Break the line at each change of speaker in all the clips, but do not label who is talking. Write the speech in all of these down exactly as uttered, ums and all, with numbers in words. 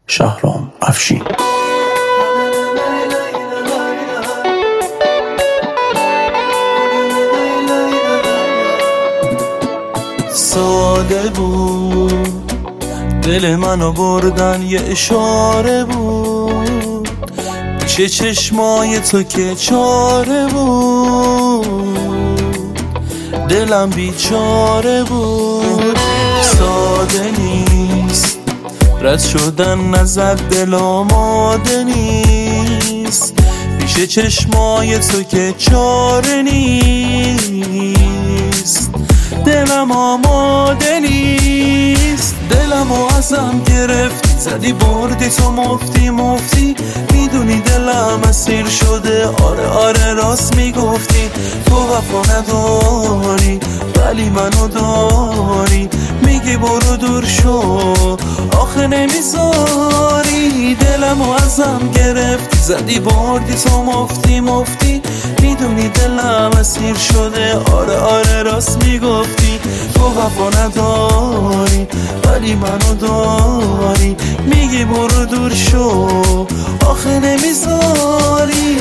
شهرام افشین.
ساده بود دل منو بردن، یه اشاره بود چه چشمای تو که چاره بود، دلم بیچاره بود. ساده نیست رد شدن ازت، دل آماده نیست پیش چشمای تو که چاره نیست، دلم آماده نیست. دلمو ازم گرفتی، زدی بردی تو مفتی مفتی، میدونی دلم اسیر شده. آره آره راست میگفتی، تو وفا نداری ولی منو داری، میگی برو دور شو آخه نمیذاری. دلمو ازم گرفتی، زدی بردی تو مفتی مفتی، میدونی دلم اسیر شده. آره آره راست میگفتی، تو وفا نداری ولی منو داری، میگی برو دور شو آخه نمیذاری.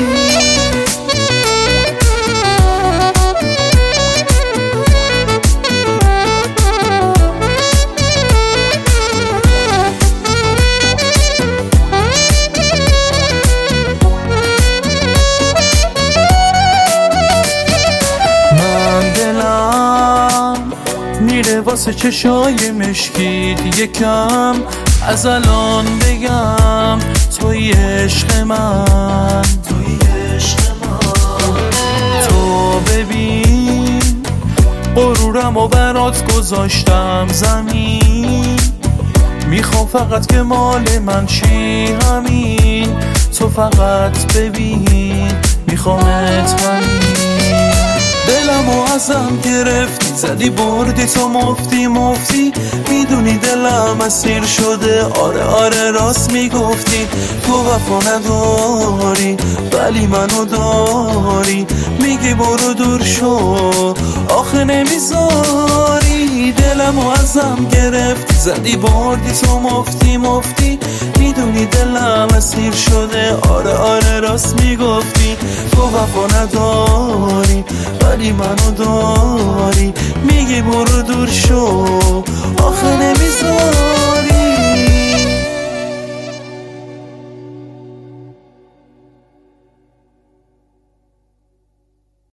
میره واسه چشای مشکید، یکم از الان بگم توی عشق من، توی عشق من. تو ببین غرورم و برات گذاشتم زمین، میخوام فقط که مال من چی همین، تو فقط ببین میخوامت همین. دلمو ازم گرفتی، زدی بردی تو مفتی مفتی، میدونی دلم اسیر شده. آره آره راست میگفتی، تو وفا نداری ولی منو داری، میگی برو دور شو آخه نمیذاری. دلمو ازم گرفتی، زدی بردی تو مفتی مفتی، میدونی دلم اسیر شده. آره آره راست میگفتی، تو وفا نداری ولی منو داری، میگی برو دور شو آخه نمیذاری.